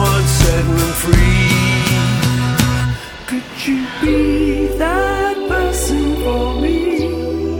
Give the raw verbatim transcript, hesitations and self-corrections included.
one setting them free. Could you be that?